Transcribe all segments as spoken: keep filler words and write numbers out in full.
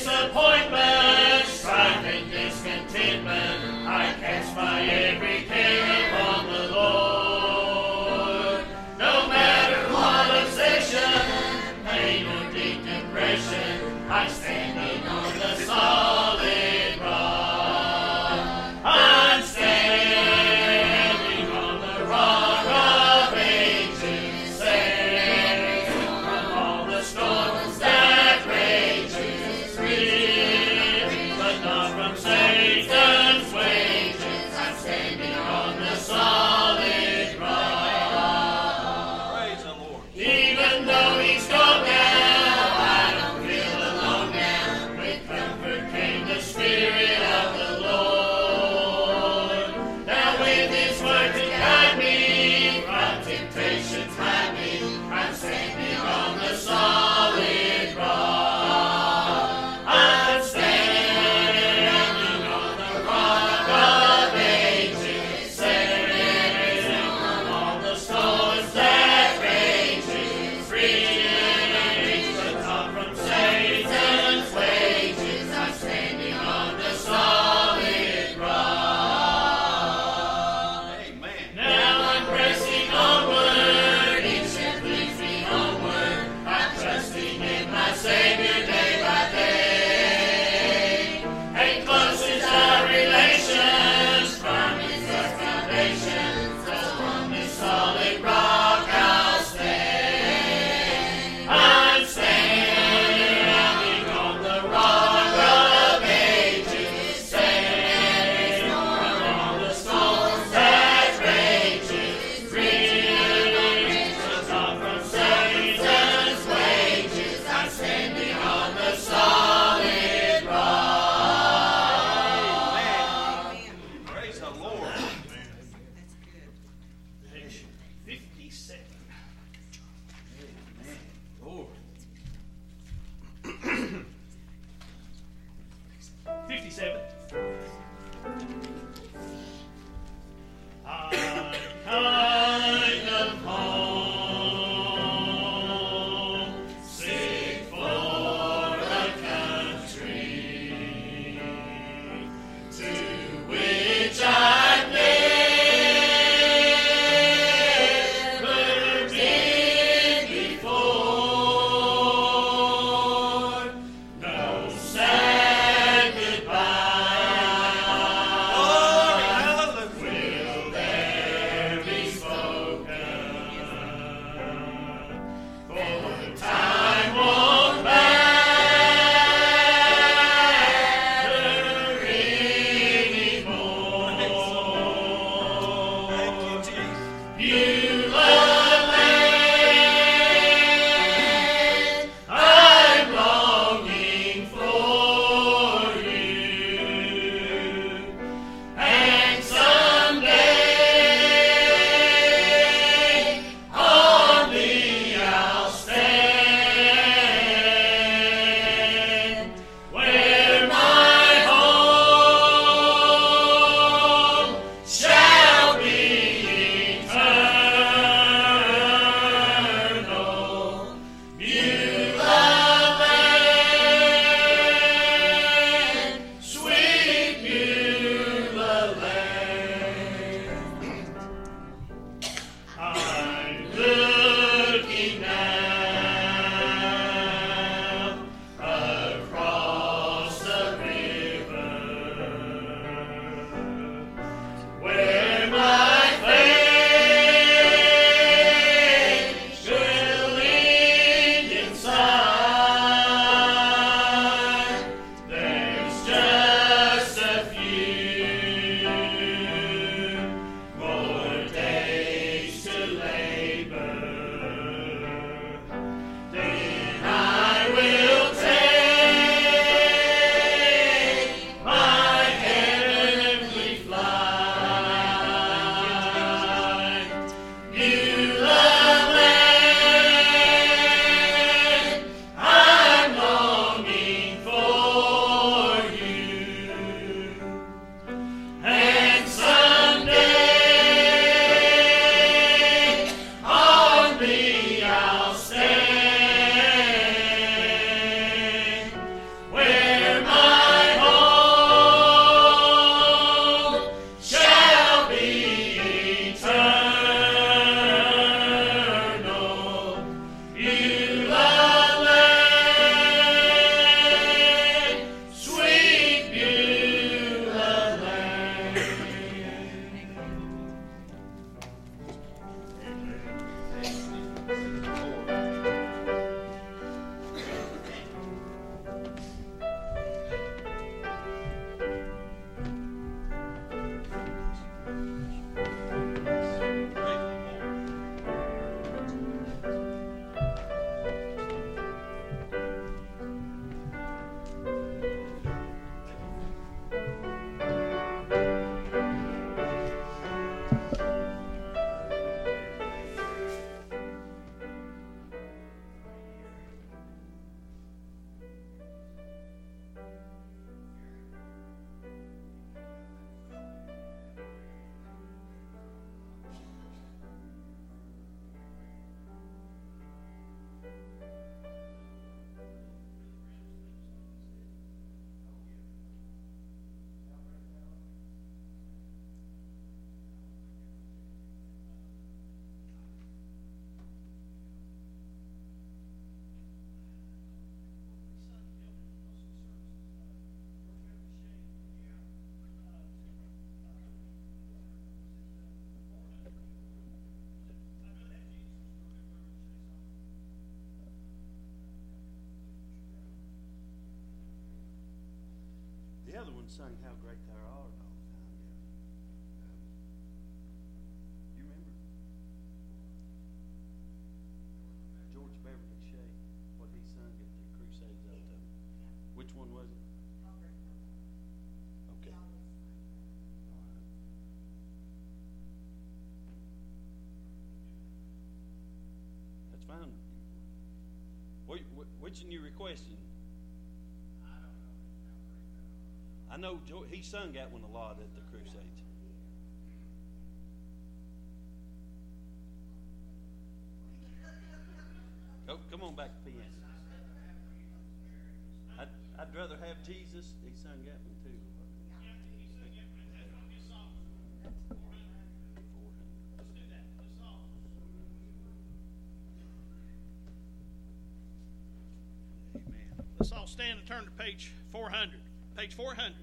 disappointment, strife and discontentment, I cast my every care upon the Lord. No matter what obsession, pain or deep depression, I'm standing on the solid rock. I'm standing on the rock of ages, safe from all the storms that rages, free, but not from Satan's wages. I'm standing on the solid rock. Praise the Lord. Even though he's gone now, I don't feel alone now. With comfort came the Spirit of the Lord. Now with his word to guide me, from temptations hide me, I'm standing on the solid rock. I'm standing on the rock of ages, safe from all the storms that rages, free, The other one sung How Great Thou Art all the time. Yeah. You remember? George Beverly Shea, what he sung at the Crusades all the time. Which one was it? Okay. All right. That's fine. What, which one you requesting? I know Joe, he sung that one a lot at the Crusades. Oh, come on back to piano. I'd, I'd rather have Jesus. He sung that one too. Amen. Let's all stand and turn to page four hundred. Page four hundred.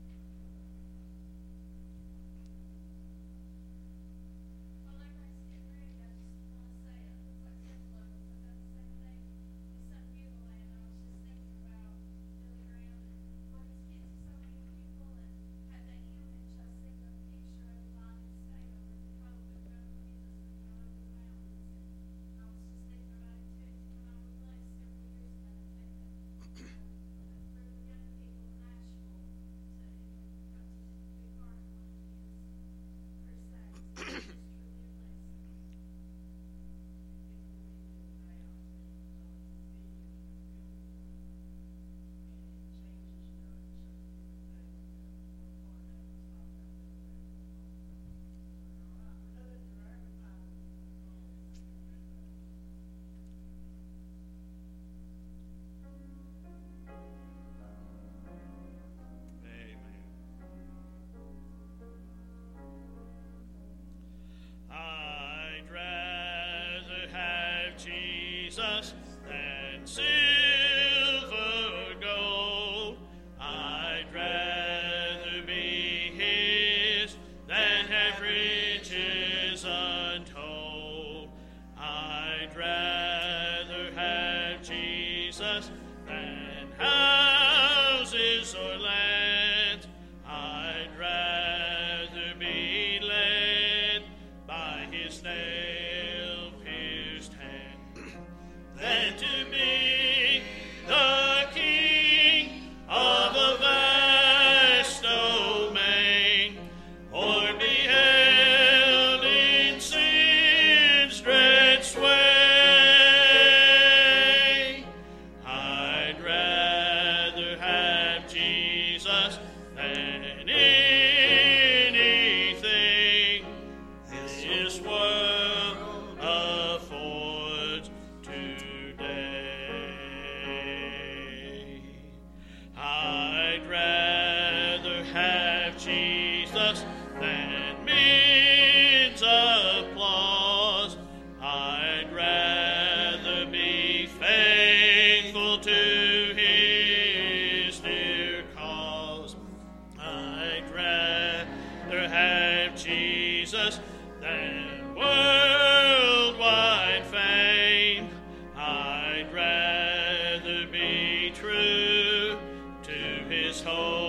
Jesus than silver gold. I'd rather be his than have riches untold. I'd rather have Jesus than houses or lands. I'd rather be led by his nail-pierced hand than to be the king of a vast domain, or be held in sin's dread sway. I'd rather have Jesus than anything this world affords today. I'd rather have Jesus than men's applause. I'd rather be faithful to his dear cause. I'd rather have Jesus than worldwide fame. I'd rather be true to his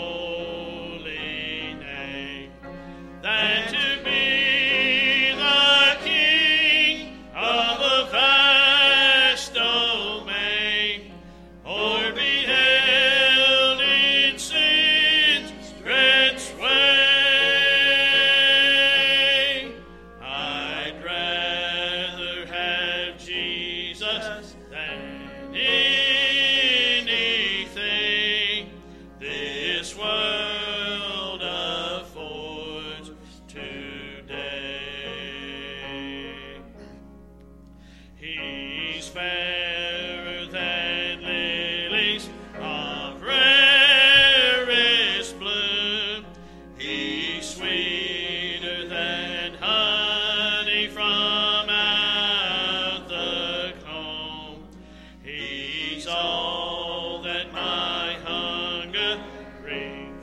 holy name than to be the king of a vast domain, or be held in sin's dread sway. I'd rather have Jesus than anything this world affords today. He's fairer than lilies of rarest bloom. He's sweeter than honey from out the comb. He's all that my hungering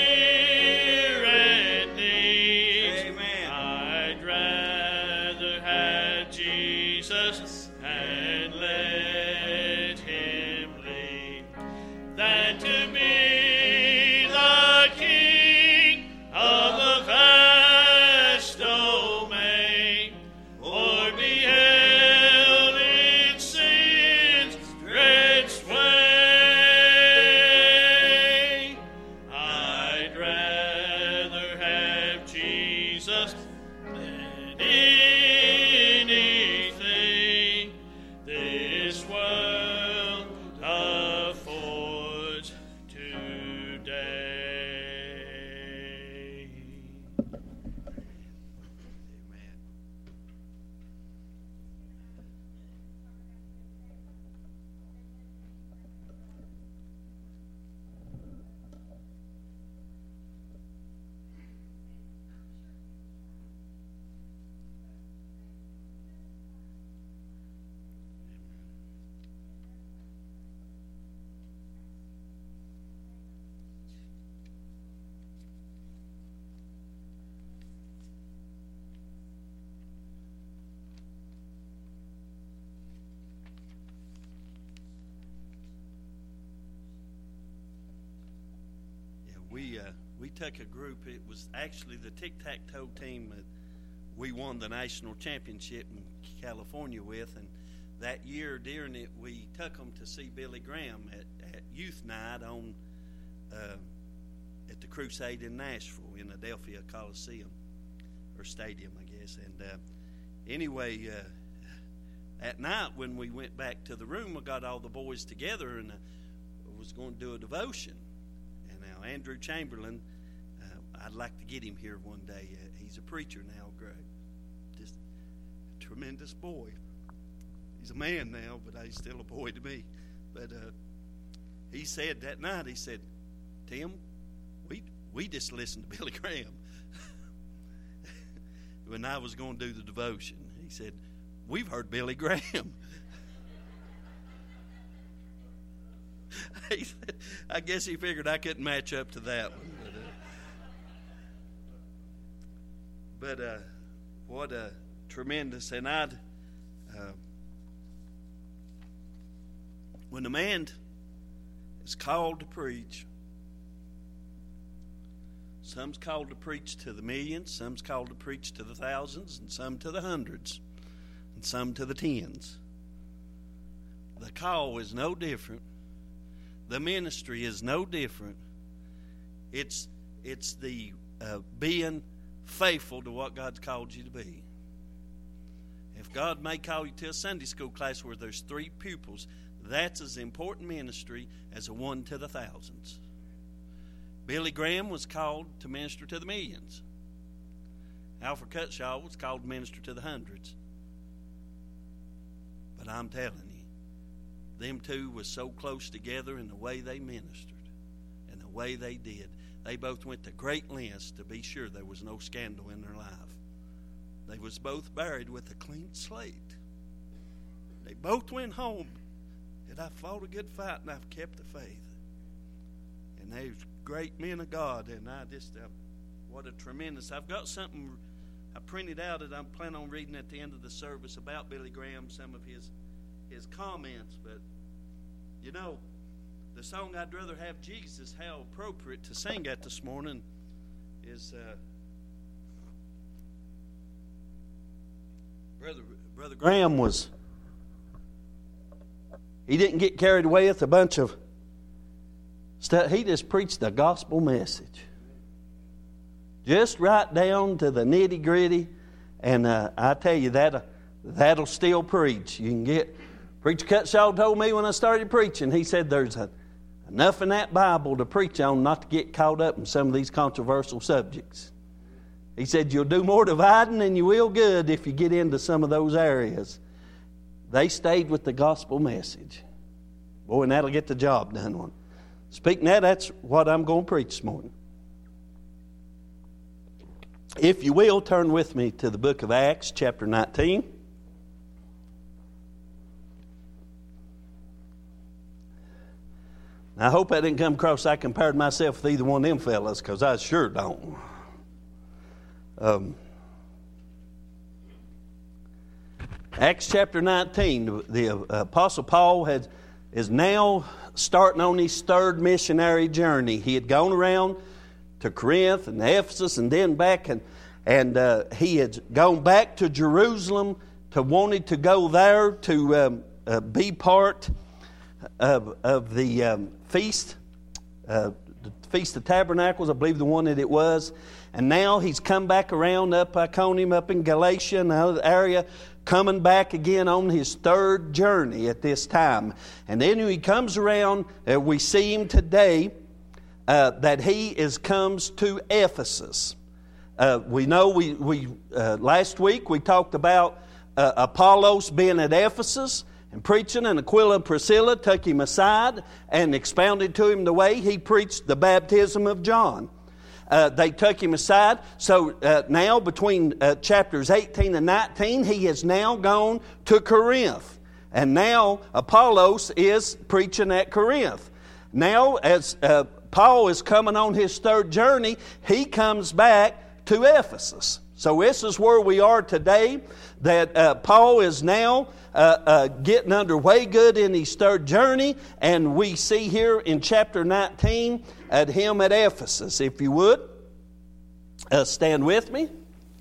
spirit needs. Amen. I'd rather have Jesus and let we took a group. It was actually the tic-tac-toe team that we won the national championship in California with, and that year during it, we took them to see Billy Graham at, at youth night on uh, at the Crusade in Nashville, in Adelphia Coliseum, or stadium, I guess. And uh, anyway, uh, at night when we went back to the room, I got all the boys together and uh, was going to do a devotion. And now Andrew Chamberlain, uh, I'd like to get him here one day. Uh, he's a preacher now, Greg. Just a tremendous boy. He's a man now, but he's still a boy to me. But uh, he said that night, he said, Tim, we we just listened to Billy Graham. When I was going to do the devotion, he said, we've heard Billy Graham. He said, I guess he figured I couldn't match up to that one. But, uh, but uh, what a tremendous, and I'd, uh, when a man is called to preach, some's called to preach to the millions, some's called to preach to the thousands, and some to the hundreds, and some to the tens. The call is no different. The ministry is no different. It's it's the uh, being faithful to what God's called you to be. If God may call you to a Sunday school class where there's three pupils, that's as important ministry as a one to the thousands. Billy Graham was called to minister to the millions. Alfred Cutshaw was called to minister to the hundreds. But I'm telling you, them two was so close together in the way they ministered and the way they did. They both went to great lengths to be sure there was no scandal in their life. They was both buried with a clean slate. They both went home, and I fought a good fight, and I've kept the faith. And they're great men of God, and I just, uh, what a tremendous, I've got something I printed out that I'm planning on reading at the end of the service about Billy Graham, some of his his comments. But, you know, the song I'd Rather Have Jesus, how appropriate to sing at this morning, is uh, Brother, Brother Graham was, he didn't get carried away with a bunch of stuff. He just preached the gospel message. Just right down to the nitty gritty. And uh, I tell you, that, that'll still preach. You can get, Preacher Cutshaw told me when I started preaching, he said there's a, enough in that Bible to preach on not to get caught up in some of these controversial subjects. He said you'll do more dividing than you will good if you get into some of those areas. They stayed with the gospel message. Boy, and that'll get the job done one. Speaking of that, that's what I'm going to preach this morning. If you will, turn with me to the book of Acts, chapter nineteen. Now, I hope I didn't come across I compared myself with either one of them fellas, because I sure don't. Um, Acts chapter nineteen, the Apostle Paul has, is now starting on his third missionary journey. He had gone around to Corinth and Ephesus and then back, and, and uh, he had gone back to Jerusalem to wanted to go there to um, uh, be part of, of the um, feast, uh, the Feast of Tabernacles, I believe the one that it was. And now he's come back around up Iconium, up in Galatia and the area, coming back again on his third journey at this time. And then he comes around, uh, we see him today, uh, that he is comes to Ephesus. Uh, we know we, we uh, last week we talked about uh, Apollos being at Ephesus and preaching, and Aquila and Priscilla took him aside and expounded to him the way he preached the baptism of John. Uh, they took him aside. So uh, now between uh, chapters eighteen and nineteen, he has now gone to Corinth. And now Apollos is preaching at Corinth. Now as uh, Paul is coming on his third journey, he comes back to Ephesus. So this is where we are today, that uh, Paul is now uh, uh, getting underway good in his third journey, and we see here in chapter nineteen at him at Ephesus. If you would, uh, stand with me.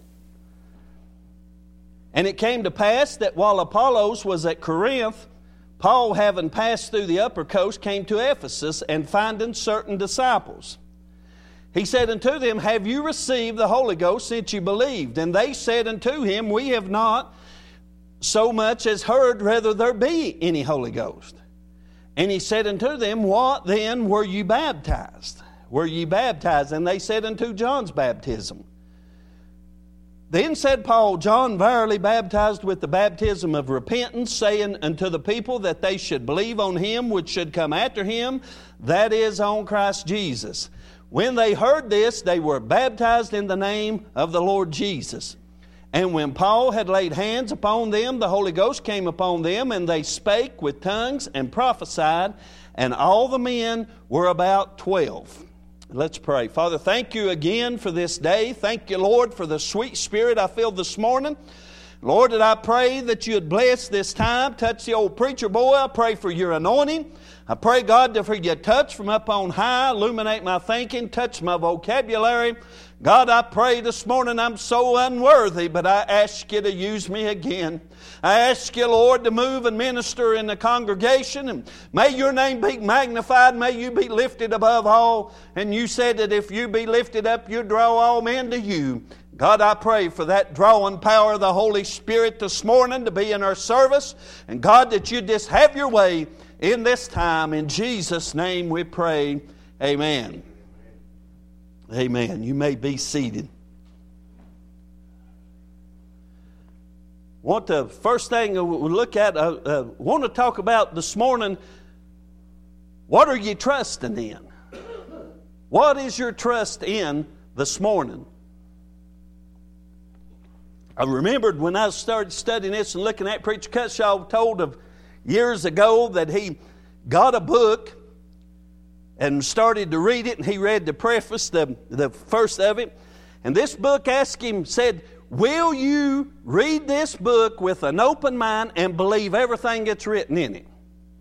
And it came to pass that while Apollos was at Corinth, Paul, having passed through the upper coast, came to Ephesus, and finding certain disciples. He said unto them, Have you received the Holy Ghost since you believed? And they said unto him, We have not so much as heard whether there be any Holy Ghost. And he said unto them, What then were you baptized? Were ye baptized? And they said unto John's baptism. Then said Paul, John verily baptized with the baptism of repentance, saying unto the people that they should believe on him which should come after him, that is, on Christ Jesus. When they heard this, they were baptized in the name of the Lord Jesus. And when Paul had laid hands upon them, the Holy Ghost came upon them, and they spake with tongues and prophesied, and all the men were about twelve. Let's pray. Father, thank you again for this day. Thank you, Lord, for the sweet spirit I feel this morning. Lord, that I pray that you would bless this time. Touch the old preacher boy. I pray for your anointing. I pray, God, that for you touch from up on high, illuminate my thinking, touch my vocabulary. God, I pray this morning I'm so unworthy, but I ask you to use me again. I ask you, Lord, to move and minister in the congregation, and may your name be magnified, may you be lifted above all. And you said that if you be lifted up, you draw all men to you. God, I pray for that drawing power of the Holy Spirit this morning to be in our service. And God, that you just have your way in this time. In Jesus' name we pray. Amen. Amen. You may be seated. Want the first thing we look at, uh, uh, want to talk about this morning, what are you trusting in? What is your trust in this morning? I remembered when I started studying this and looking at Preacher Cutshaw told of years ago that he got a book and started to read it, and he read the preface, the, the first of it. And this book asked him, said, will you read this book with an open mind and believe everything that's written in it?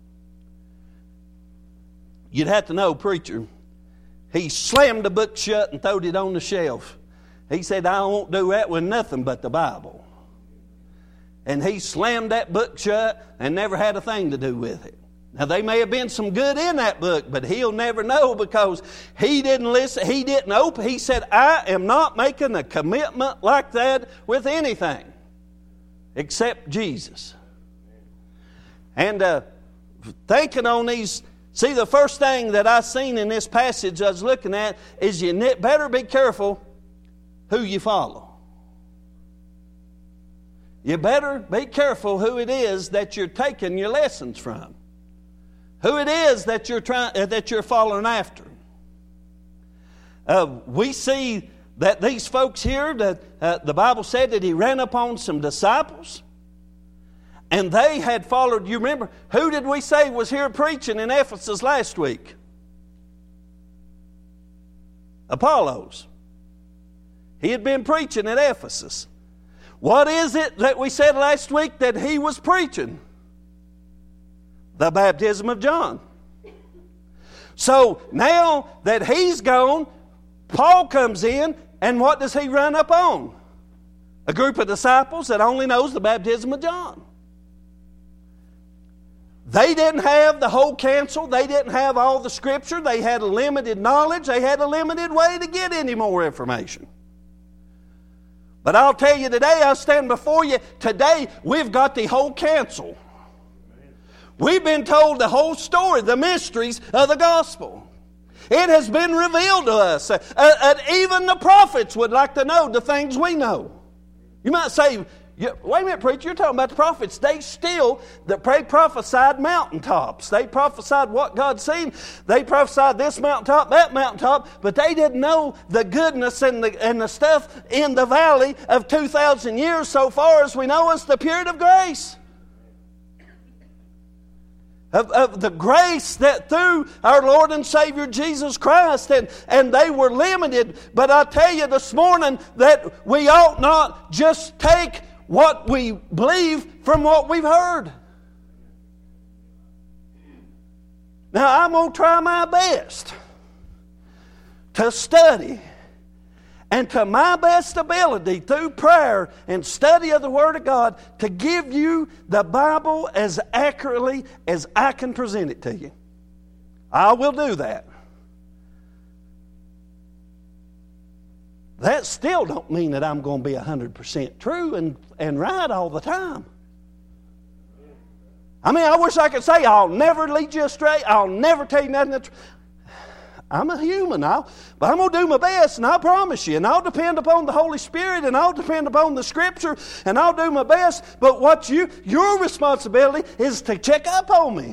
You'd have to know, preacher, he slammed the book shut and throwed it on the shelf. He said, I won't do that with nothing but the Bible. And he slammed that book shut and never had a thing to do with it. Now, there may have been some good in that book, but he'll never know because he didn't listen. He didn't open. He said, I am not making a commitment like that with anything except Jesus. And uh, thinking on these, see, the first thing that I seen in this passage I was looking at is you better be careful who you follow. You better be careful who it is that you're taking your lessons from. Who it is that you're trying, uh, that you're following after. Uh, we see that these folks here, that uh, the Bible said that he ran upon some disciples, and they had followed. You remember, who did we say was here preaching in Ephesus last week? Apollos. He had been preaching at Ephesus. What is it that we said last week that he was preaching? The baptism of John. So now that he's gone, Paul comes in, and what does he run up on? A group of disciples that only knows the baptism of John. They didn't have the whole counsel. They didn't have all the scripture. They had a limited knowledge. They had a limited way to get any more information. But I'll tell you today, I stand before you, today we've got the whole counsel. We've been told the whole story, the mysteries of the gospel. It has been revealed to us. Uh, uh, even the prophets would like to know the things we know. You might say, wait a minute, preacher, you're talking about the prophets. They still they prophesied mountaintops. They prophesied what God's seen. They prophesied this mountaintop, that mountaintop, but they didn't know the goodness and the, and the stuff in the valley of two thousand years so far as we know is the period of grace. Of, of the grace that through our Lord and Savior Jesus Christ, and, and they were limited. But I tell you this morning that we ought not just take what we believe from what we've heard. Now I'm going to try my best to study, and to my best ability through prayer and study of the Word of God, to give you the Bible as accurately as I can present it to you. I will do that. That still don't mean that I'm going to be one hundred percent true and, and right all the time. I mean, I wish I could say, I'll never lead you astray. I'll never tell you nothing that's... I'm a human, I'll, but I'm going to do my best, and I promise you, and I'll depend upon the Holy Spirit, and I'll depend upon the Scripture, and I'll do my best. But what you, your responsibility is to check up on me.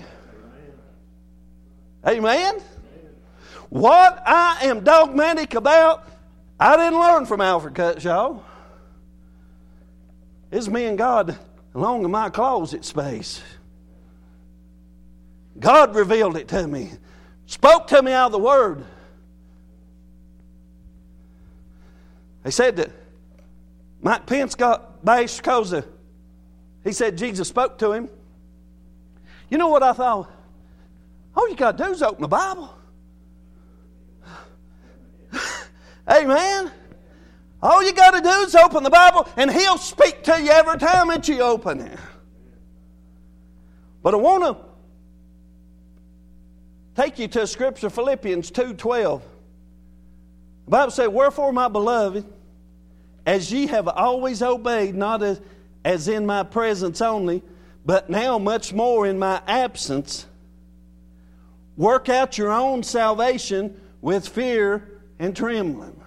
Amen? Amen? What I am dogmatic about, I didn't learn from Alfred Cutshaw. It's me and God along in my closet space. God revealed it to me. Spoke to me out of the Word. They said that Mike Pence got bashed because of, he said Jesus spoke to him. You know what I thought? All you got to do is open the Bible. Amen. All you got to do is open the Bible, and He'll speak to you every time that you open it. But I want to take you to a scripture, Philippians two twelve. The Bible says, wherefore, my beloved, as ye have always obeyed, not as, as in my presence only, but now much more in my absence, work out your own salvation with fear and trembling.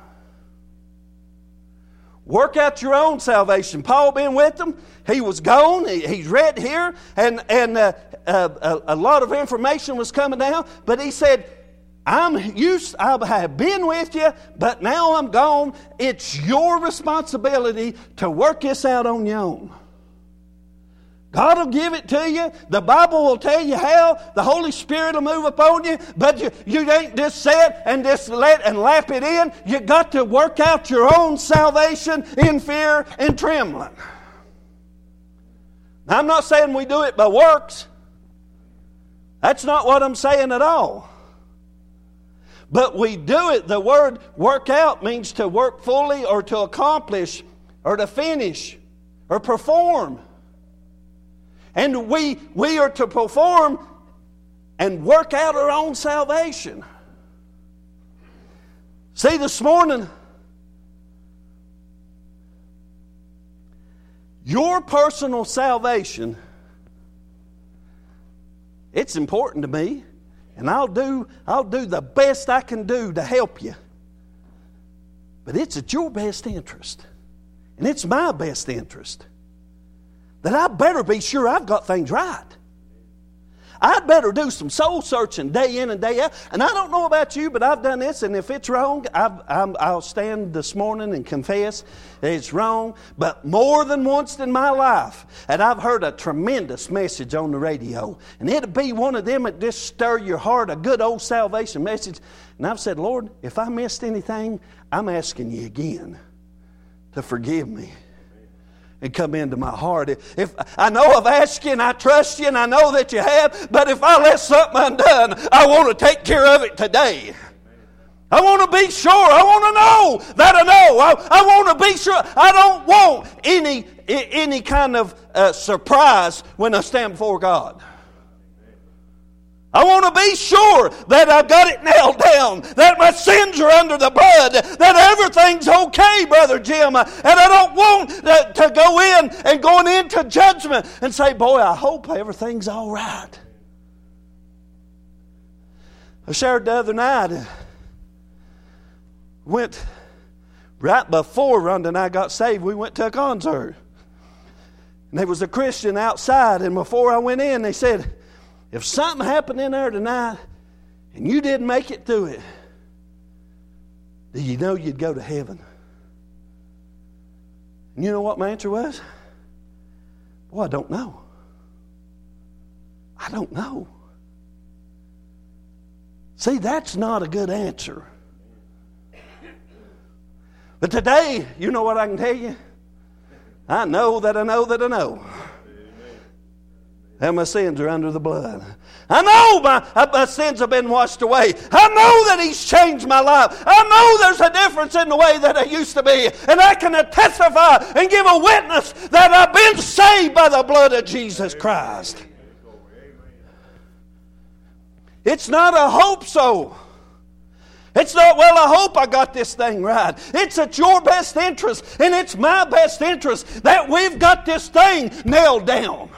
Work out your own salvation. Paul been with them. He was gone. He, he's read here. And, and uh, uh, a, a lot of information was coming down. But he said, I'm used, I have been with you, but now I'm gone. It's your responsibility to work this out on your own. God will give it to you. The Bible will tell you how. The Holy Spirit will move upon you. But you, you ain't just sit and just let and lap it in. You got to work out your own salvation in fear and trembling. Now, I'm not saying we do it by works. That's not what I'm saying at all. But we do it. The word work out means to work fully or to accomplish or to finish or perform. And we, we are to perform and work out our own salvation. See, this morning, your personal salvation, it's important to me, and I'll do, I'll do the best I can do to help you. But it's at your best interest, and it's my best interest, that I better be sure I've got things right. I'd better do some soul searching day in and day out. And I don't know about you, but I've done this, and if it's wrong, I've, I'm, I'll stand this morning and confess it's wrong. But more than once in my life, and I've heard a tremendous message on the radio, and it'll be one of them that just stir your heart, a good old salvation message. And I've said, Lord, if I missed anything, I'm asking you again to forgive me and come into my heart. If I know I've asked you and I trust you and I know that you have, but if I left something undone, I want to take care of it today. I want to be sure. I want to know that I know. I, I want to be sure. I don't want any, any kind of uh, surprise when I stand before God. I want to be sure that I've got it nailed down, that my sins are under the blood, that everything's okay, Brother Jim. And I don't want to, to go in and going into judgment and say, boy, I hope everything's all right. I shared the other night, went right before Rhonda and I got saved, we went to a concert. And there was a Christian outside, and before I went in, they said, if something happened in there tonight and you didn't make it through it, do you know you'd go to heaven? And you know what my answer was? Well, I don't know. I don't know. See, that's not a good answer. But today, you know what I can tell you? I know that I know that I know that my sins are under the blood. I know my, my sins have been washed away. I know that He's changed my life. I know there's a difference in the way that I used to be. And I can testify and give a witness that I've been saved by the blood of Jesus Christ. It's not a hope so. It's not, well, I hope I got this thing right. It's at your best interest, and it's my best interest that we've got this thing nailed down.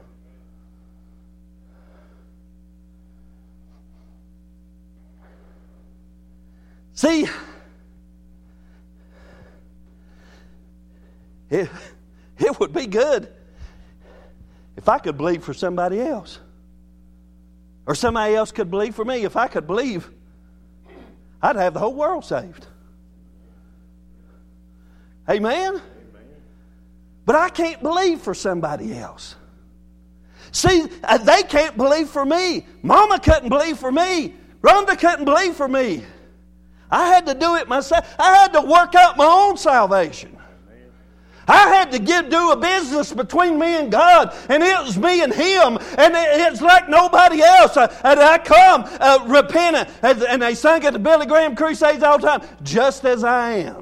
See, it, it would be good if I could believe for somebody else. Or somebody else could believe for me. If I could believe, I'd have the whole world saved. Amen? Amen? But I can't believe for somebody else. See, they can't believe for me. Mama couldn't believe for me. Rhonda couldn't believe for me. I had to do it myself. I had to work out my own salvation. I had to give, do a business between me and God, and it was me and Him, and it, it's like nobody else. I, and I come uh, repentant, and, and they sing at the Billy Graham crusades all the time, just as I am.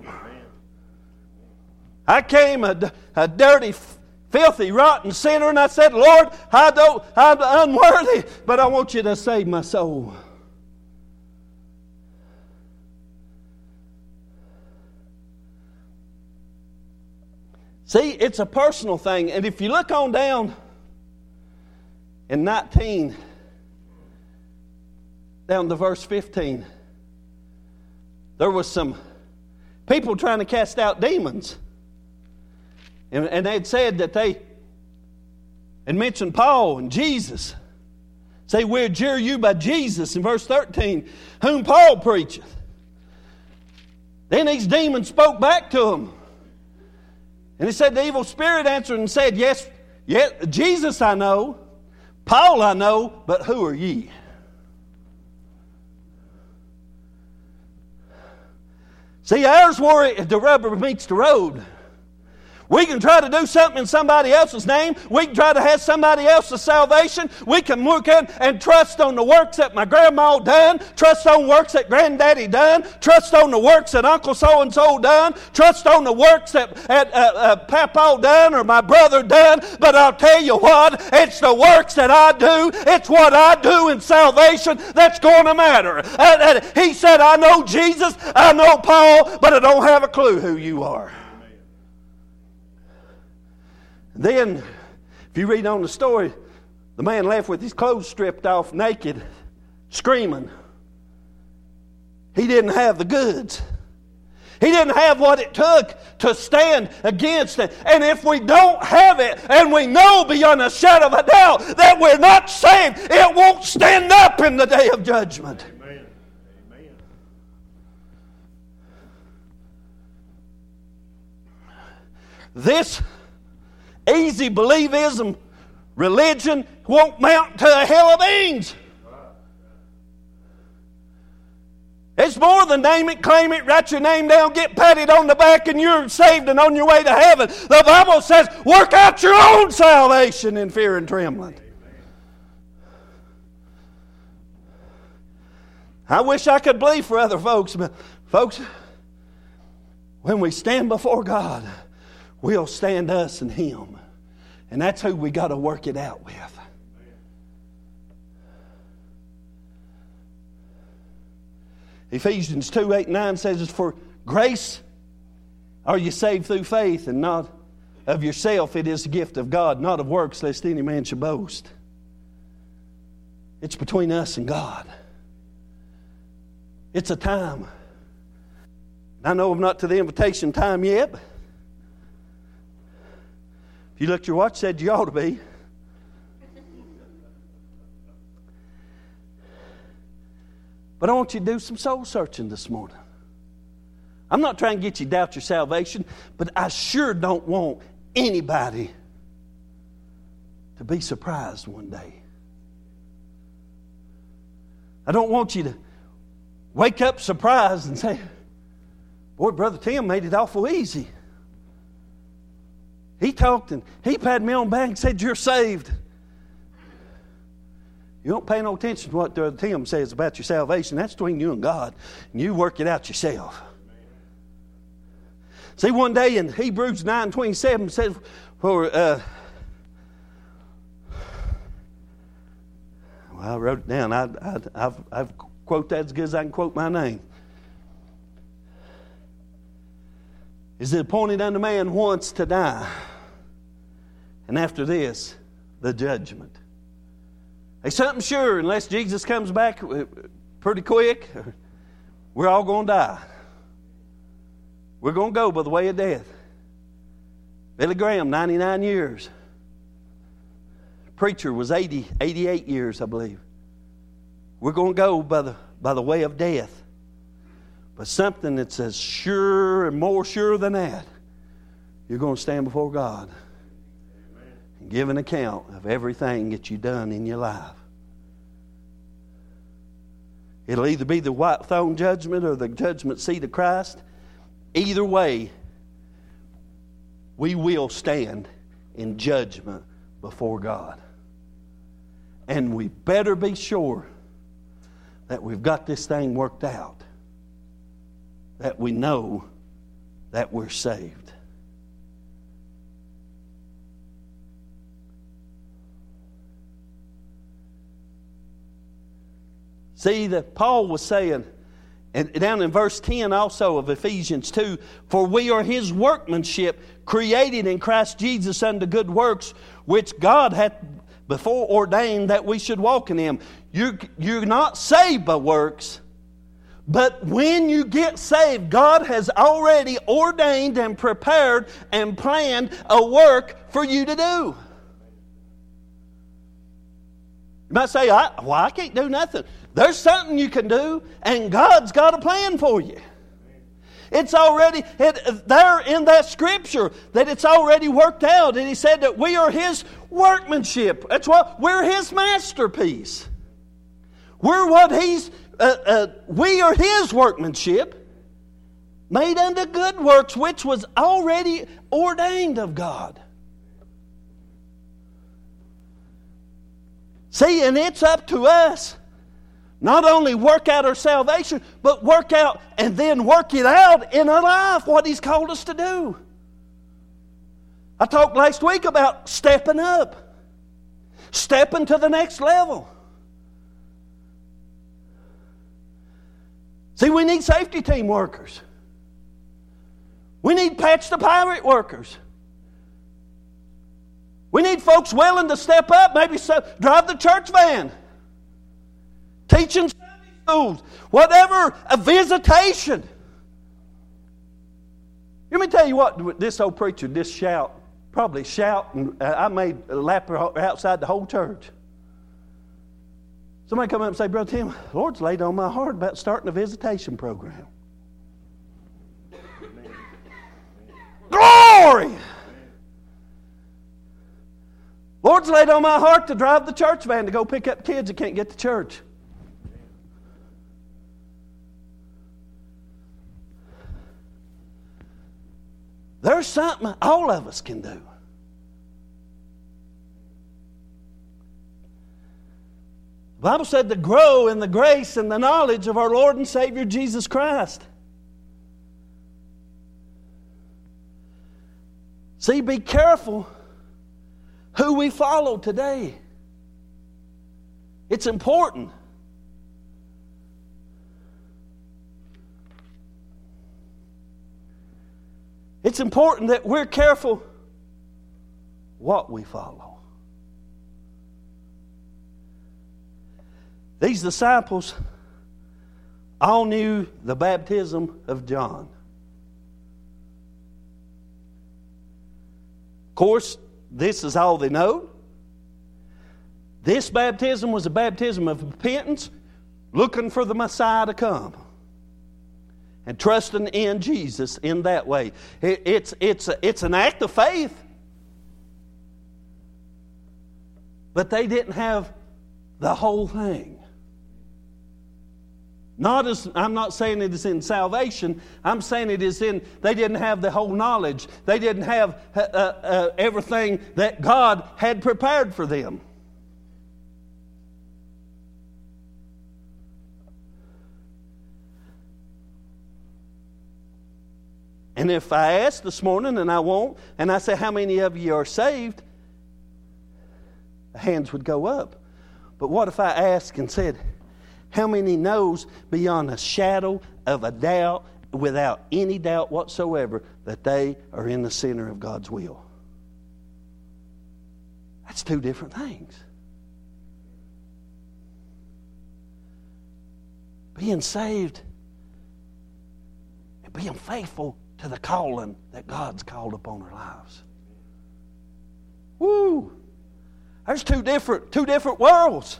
I came a, a dirty, filthy, rotten sinner, and I said, Lord, I don't, I'm unworthy, but I want you to save my soul. See, it's a personal thing. And if you look on down in nineteen, down to verse fifteen, there was some people trying to cast out demons. And, and they had said that they had mentioned Paul and Jesus. Say, we adjure you by Jesus in verse thirteen, whom Paul preacheth. Then these demons spoke back to him. And he said, the evil spirit answered and said, yes, yes, Jesus I know, Paul I know, but who are ye? See, there's where the rubber meets the road. We can try to do something in somebody else's name. We can try to have somebody else's salvation. We can look in and trust on the works that my grandma done. Trust on works that granddaddy done. Trust on the works that Uncle so-and-so done. Trust on the works that, that uh, uh, Papa done or my brother done. But I'll tell you what, it's the works that I do. It's what I do in salvation that's going to matter. And, and he said, I know Jesus, I know Paul, but I don't have a clue who you are. Then, if you read on the story, the man left with his clothes stripped off, naked, screaming. He didn't have the goods. He didn't have what it took to stand against it. And if we don't have it, and we know beyond a shadow of a doubt that we're not saved, it won't stand up in the day of judgment. Amen. Amen. This easy believism religion won't mount to a hill of beans. It's more than name it, claim it, write your name down, get patted on the back, and you're saved and on your way to heaven. The Bible says, work out your own salvation in fear and trembling. I wish I could believe for other folks, but folks, when we stand before God, we'll stand us and Him. And that's who we got to work it out with. Ephesians two, eight, nine says, it's for grace are you saved through faith, and not of yourself. It is a gift of God, not of works, lest any man should boast. It's between us and God. It's a time. I know I'm not to the invitation time yet, but if you looked at your watch, said you ought to be. But I want you to do some soul searching this morning. I'm not trying to get you to doubt your salvation, but I sure don't want anybody to be surprised one day. I don't want you to wake up surprised and say, boy, Brother Tim made it awful easy. He talked and he patted me on the back and said, you're saved. You don't pay no attention to what Brother Tim says about your salvation. That's between you and God. And you work it out yourself. See, one day in Hebrews nine twenty-seven says, for, uh, well, I wrote it down. I, I, I've, I've quoted that as good as I can quote my name. Is it appointed unto man once to die, and after this, the judgment? There's something sure, unless Jesus comes back pretty quick, we're all going to die. We're going to go by the way of death. Billy Graham, ninety-nine years. Preacher was eighty, eighty-eight years, I believe. We're going to go by the, by the way of death. But something that's as sure and more sure than that, you're going to stand before God and give an account of everything that you've done in your life. It'll either be the white throne judgment or the judgment seat of Christ. Either way, we will stand in judgment before God. And we better be sure that we've got this thing worked out. That we know that we're saved. See, that Paul was saying, and down in verse ten also of Ephesians two, for we are His workmanship, created in Christ Jesus unto good works, which God hath before ordained that we should walk in them. You're, you're not saved by works, but when you get saved, God has already ordained and prepared and planned a work for you to do. You might say, I, well, I can't do nothing. There's something you can do, and God's got a plan for you. It's already it, there in that scripture that it's already worked out. And He said that we are His workmanship. That's what we're His masterpiece. We're what He's. Uh, uh, we are His workmanship, made unto good works, which was already ordained of God. See, and it's up to us. Not only work out our salvation, but work out and then work it out in our life, what He's called us to do. I talked last week about stepping up. Stepping to the next level. See, we need safety team workers. We need patch the pirate workers. We need folks willing to step up, maybe so, drive the church van. Teaching Sunday schools, whatever, a visitation. Let me tell you what, this old preacher just shout, probably shout, and I made a lap outside the whole church. Somebody come up and say, Brother Tim, the Lord's laid on my heart about starting a visitation program. Glory! Lord's laid on my heart to drive the church van to go pick up kids that can't get to church. There's something all of us can do. The Bible said to grow in the grace and the knowledge of our Lord and Savior Jesus Christ. See, be careful who we follow today. It's important. It's important that we're careful what we follow. These disciples all knew the baptism of John. Of course, this is all they know. This baptism was a baptism of repentance, looking for the Messiah to come. And trusting in Jesus in that way. It, it's, it's, a, it's an act of faith. But they didn't have the whole thing. Not as, I'm not saying it is in salvation. I'm saying it is in, they didn't have the whole knowledge. They didn't have uh, uh, everything that God had prepared for them. And if I ask this morning, and I won't, and I say, how many of you are saved? The hands would go up. But what if I asked and said, how many knows beyond a shadow of a doubt, without any doubt whatsoever, that they are in the center of God's will? That's two different things. Being saved and being faithful to the calling that God's called upon our lives. Woo! There's two different, two different worlds.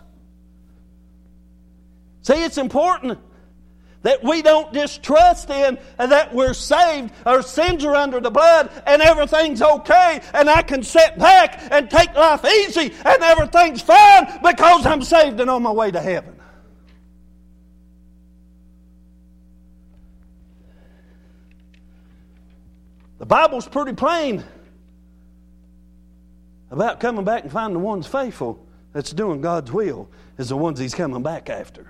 See, it's important that we don't just trust in that we're saved, our sins are under the blood, and everything's okay, and I can sit back and take life easy, and everything's fine because I'm saved and on my way to heaven. The Bible's pretty plain about coming back and finding the ones faithful that's doing God's will is the ones He's coming back after.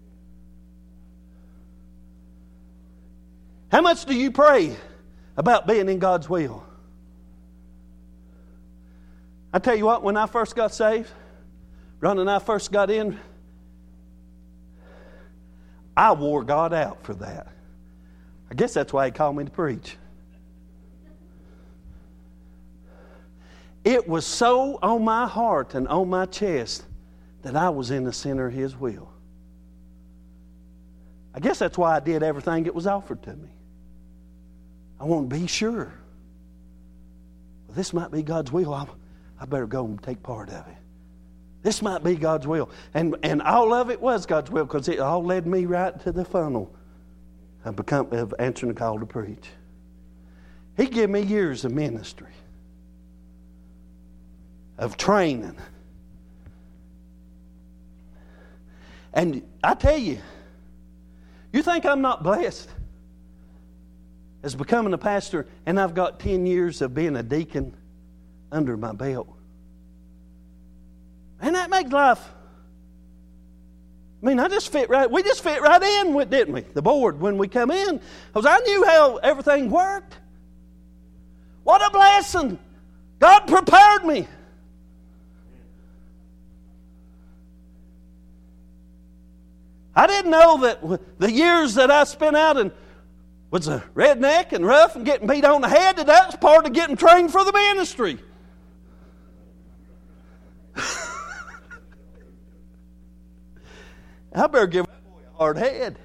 How much do you pray about being in God's will? I tell you what, when I first got saved, Ron and I first got in, I wore God out for that. I guess that's why He called me to preach. It was so on my heart and on my chest that I was in the center of His will. I guess that's why I did everything that was offered to me. I want to be sure. Well, this might be God's will. I'm, I better go and take part of it. This might be God's will. And and all of it was God's will because it all led me right to the funnel of, become, of answering the call to preach. He gave me years of ministry, of training. And I tell you, you think I'm not blessed as becoming a pastor and I've got ten years of being a deacon under my belt? And that makes life, I mean, I just fit right, we just fit right in with, didn't we? The board when we come in. Because I knew how everything worked. What a blessing. God prepared me. I didn't know that the years that I spent out and was a redneck and rough and getting beat on the head, that that was part of getting trained for the ministry. I better give that boy a hard head.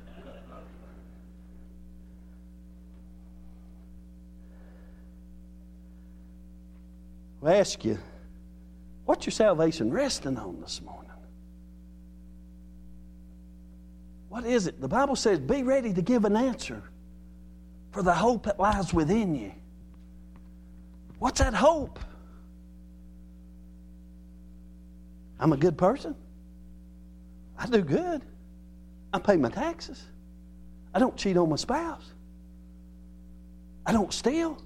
I ask you, what's your salvation resting on this morning? What is it? The Bible says, be ready to give an answer for the hope that lies within you. What's that hope? I'm a good person. I do good. I pay my taxes. I don't cheat on my spouse. I don't steal.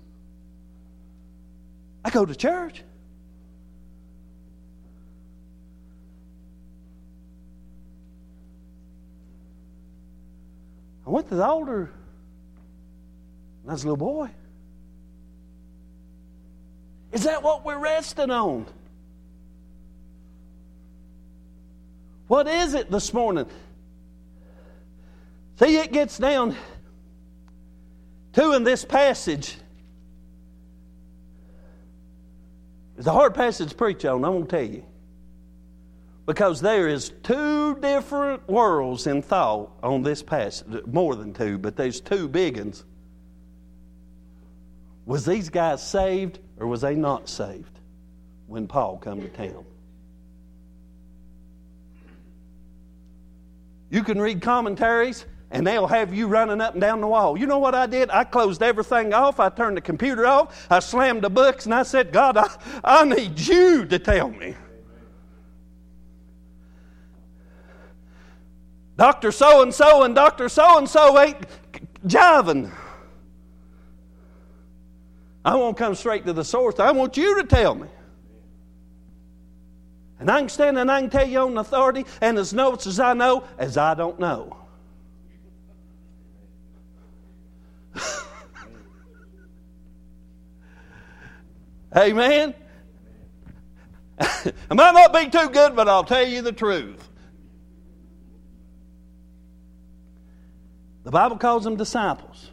I go to church. I went to the altar when I was a little boy. Is that what we're resting on? What is it this morning? See, it gets down to in this passage. It's a hard passage to preach on, I'm going to tell you. Because there is two different worlds in thought on this passage. More than two, but there's two big ones. Was these guys saved or was they not saved when Paul come to town? You can read commentaries and they'll have you running up and down the wall. You know what I did? I closed everything off. I turned the computer off. I slammed the books and I said, God, I, I need you to tell me. Doctor so-and-so and Doctor so-and-so ain't jiving. I won't come straight to the source. I want you to tell me. And I can stand and I can tell you on authority and as much as I know as I don't know. Amen? I might not be too good, but I'll tell you the truth. The Bible calls them disciples.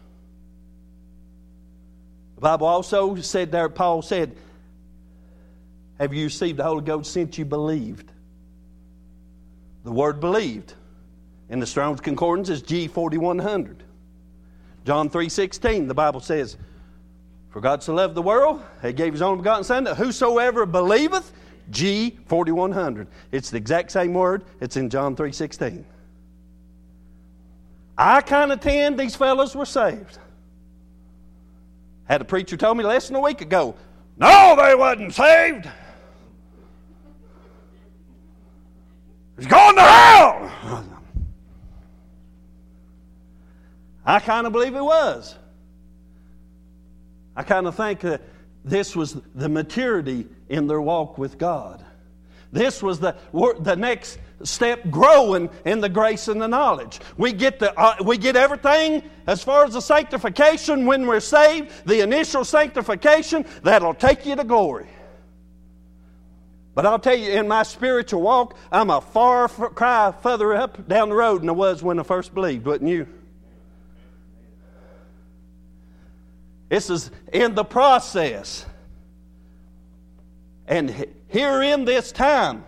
The Bible also said there, Paul said, have you received the Holy Ghost since you believed? The word believed in the Strong's Concordance is G forty-one hundred. John three sixteen, the Bible says, for God so loved the world, He gave His only begotten Son, that whosoever believeth, G forty-one hundred. It's the exact same word. It's in John three sixteen. I kind of tend these fellows were saved. Had a preacher told me less than a week ago, no, they wasn't saved. He's going to hell. I kind of believe it was. I kind of think that this was the maturity in their walk with God. This was the, the next step growing in the grace and the knowledge. We get, the, uh, we get everything as far as the sanctification when we're saved, the initial sanctification, that'll take you to glory. But I'll tell you, in my spiritual walk, I'm a far cry further up down the road than I was when I first believed, wouldn't you? This is in the process. And here in this time,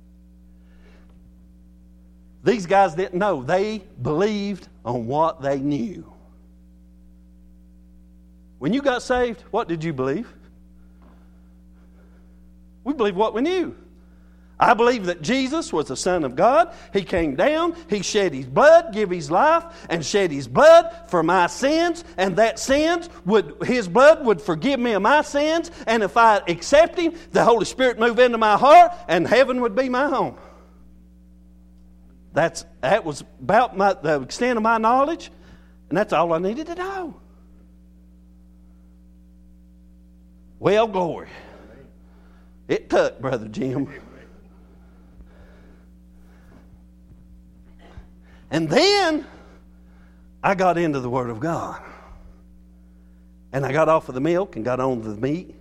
these guys didn't know. They believed on what they knew. When you got saved, what did you believe? We believed what we knew. I believe that Jesus was the Son of God. He came down, He shed His blood, give His life, and shed His blood for my sins, and that sins would, His blood would forgive me of my sins, and if I accept Him, the Holy Spirit move into my heart, and heaven would be my home. That's that was about my, the extent of my knowledge, and that's all I needed to know. Well, glory. It took, Brother Jim. And then I got into the Word of God. And I got off of the milk and got on to the meat.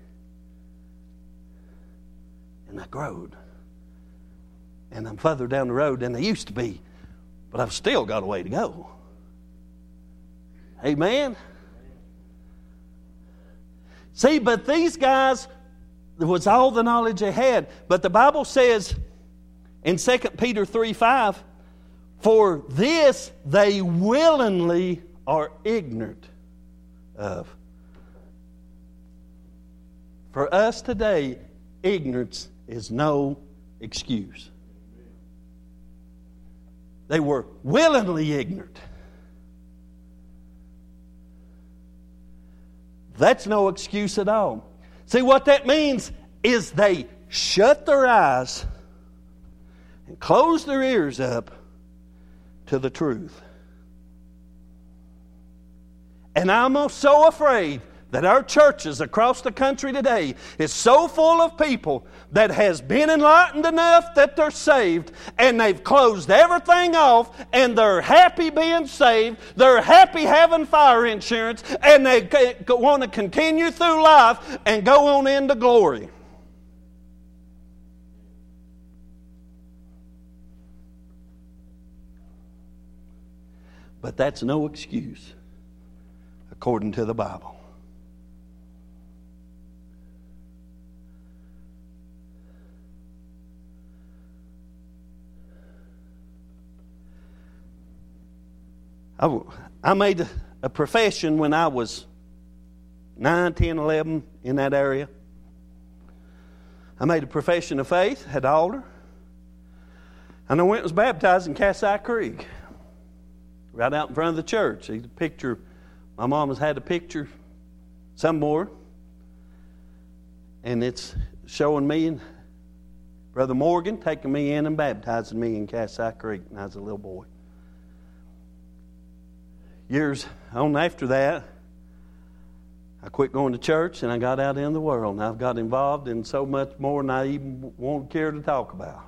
And I growed. And I'm further down the road than I used to be. But I've still got a way to go. Amen? See, but these guys, it was all the knowledge they had. But the Bible says in Second Peter three five, for this they willingly are ignorant of. For us today, ignorance is no excuse. They were willingly ignorant. That's no excuse at all. See, what that means is they shut their eyes and closed their ears up to the truth. And I'm so afraid that our churches across the country today is so full of people that has been enlightened enough that they're saved, and they've closed everything off, and they're happy being saved, they're happy having fire insurance, and they want to continue through life and go on into glory. But that's no excuse according to the Bible. I, I made a, a profession when I was nine, ten, eleven, in that area. I made a profession of faith at the altar. And I went and was baptized in Cassi Creek, right out in front of the church. See the picture. My mom has had a picture some more. And it's showing me and Brother Morgan taking me in and baptizing me in Cassi Creek when I was a little boy. years on after that, I quit going to church and I got out in the world. And I've got involved in so much more than I even won't care to talk about.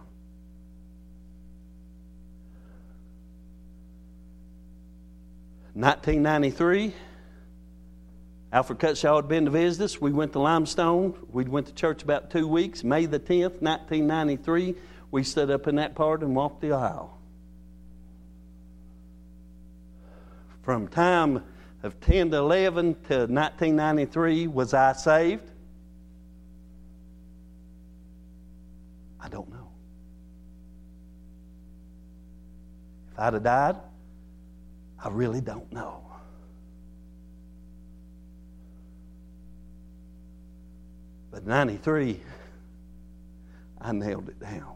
nineteen ninety-three, Alfred Cutshaw had been to visit us. We went to Limestone. We went to church about two weeks. May the tenth, nineteen ninety-three, we stood up in that part and walked the aisle. From time of ten to eleven to nineteen ninety-three, was I saved? I don't know. If I'd have died, I really don't know. But ninety-three, I nailed it down.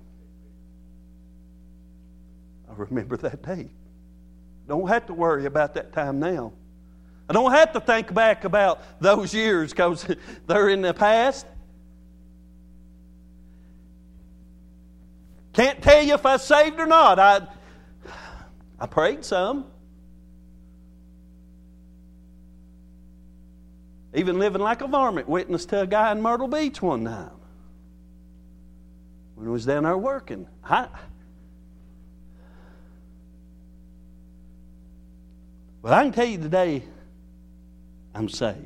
I remember that day. Don't have to worry about that time now. I don't have to think back about those years because they're in the past. Can't tell you if I was saved or not. I, I prayed some. Even living like a varmint, witnessed to a guy in Myrtle Beach one time when I was down there working. I, but I can tell you today, I'm saved.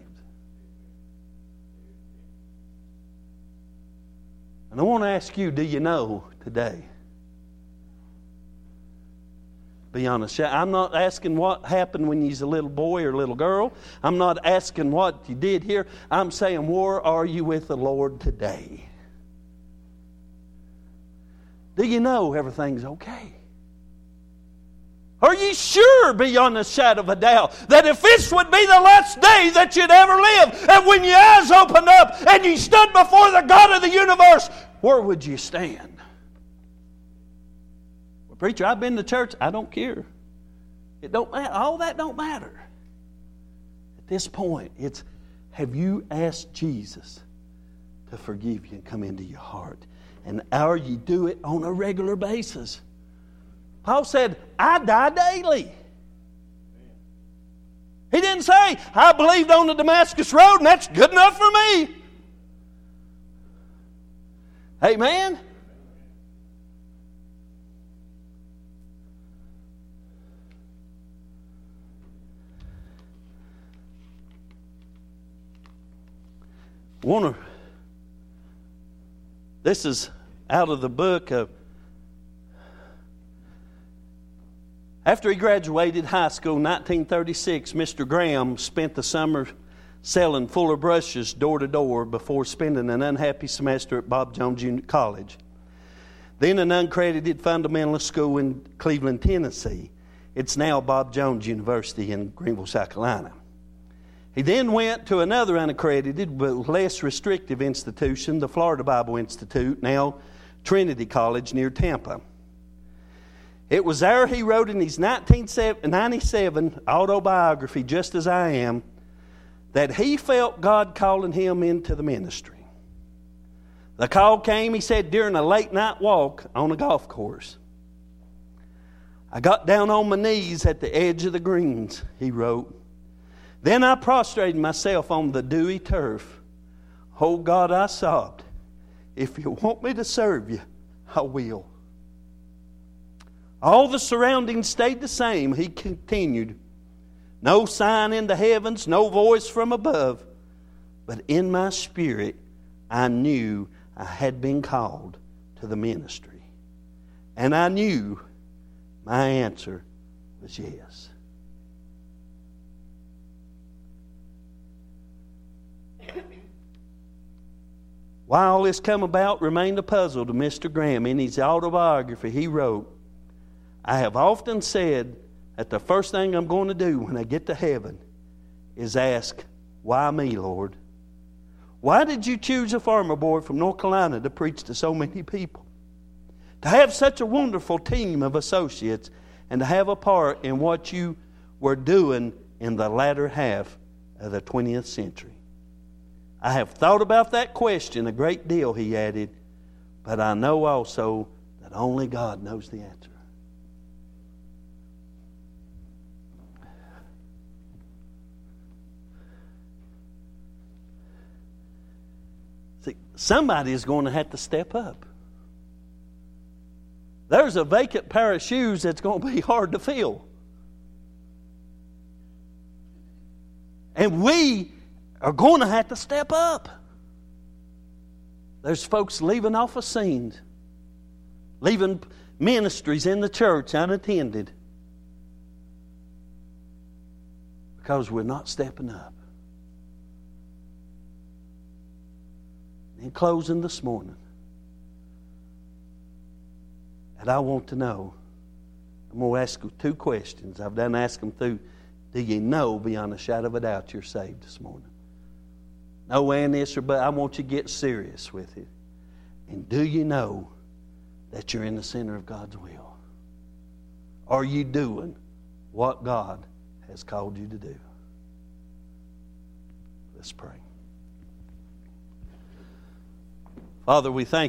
And I want to ask you, do you know today? Be honest. I'm not asking what happened when you was a little boy or little girl. I'm not asking what you did here. I'm saying, where are you with the Lord today? Do you know everything's okay? Are you sure beyond a shadow of a doubt that if this would be the last day that you'd ever live, and when your eyes opened up and you stood before the God of the universe, where would you stand? Well, preacher, I've been to church. I don't care. It don't matter. All that don't matter. At this point, it's, have you asked Jesus to forgive you and come into your heart? And are you do it on a regular basis? Paul said, I die daily. He didn't say, I believed on the Damascus Road and that's good enough for me. Amen? Warner, this is out of the book of After he graduated high school in nineteen thirty-six, Mister Graham spent the summer selling Fuller brushes door to door before spending an unhappy semester at Bob Jones College. Then an uncredited fundamentalist school in Cleveland, Tennessee. It's now Bob Jones University in Greenville, South Carolina. He then went to another unaccredited but less restrictive institution, the Florida Bible Institute, now Trinity College near Tampa. It was there he wrote in his nineteen ninety-seven autobiography, Just As I Am, that he felt God calling him into the ministry. The call came, he said, during a late night walk on a golf course. I got down on my knees at the edge of the greens, he wrote. Then I prostrated myself on the dewy turf. Oh God, I sobbed. If you want me to serve you, I will. All the surroundings stayed the same, he continued. No sign in the heavens, no voice from above. But in my spirit, I knew I had been called to the ministry. And I knew my answer was yes. Why all this come about remained a puzzle to Mister Graham. In his autobiography, he wrote, I have often said that the first thing I'm going to do when I get to heaven is ask, why me, Lord? Why did you choose a farmer boy from North Carolina to preach to so many people? To have such a wonderful team of associates and to have a part in what you were doing in the latter half of the twentieth century. I have thought about that question a great deal, he added, but I know also that only God knows the answer. See, somebody is going to have to step up. There's a vacant pair of shoes that's going to be hard to fill. And we are going to have to step up. There's folks leaving off of scenes, leaving ministries in the church unattended because we're not stepping up. In closing this morning, and I want to know, I'm going to ask you two questions. I've done ask them through, do you know beyond a shadow of a doubt you're saved this morning? No and this or but. I want you to get serious with it. And do you know that you're in the center of God's will? Are you doing what God has called you to do? Let's pray. Father, we thank you.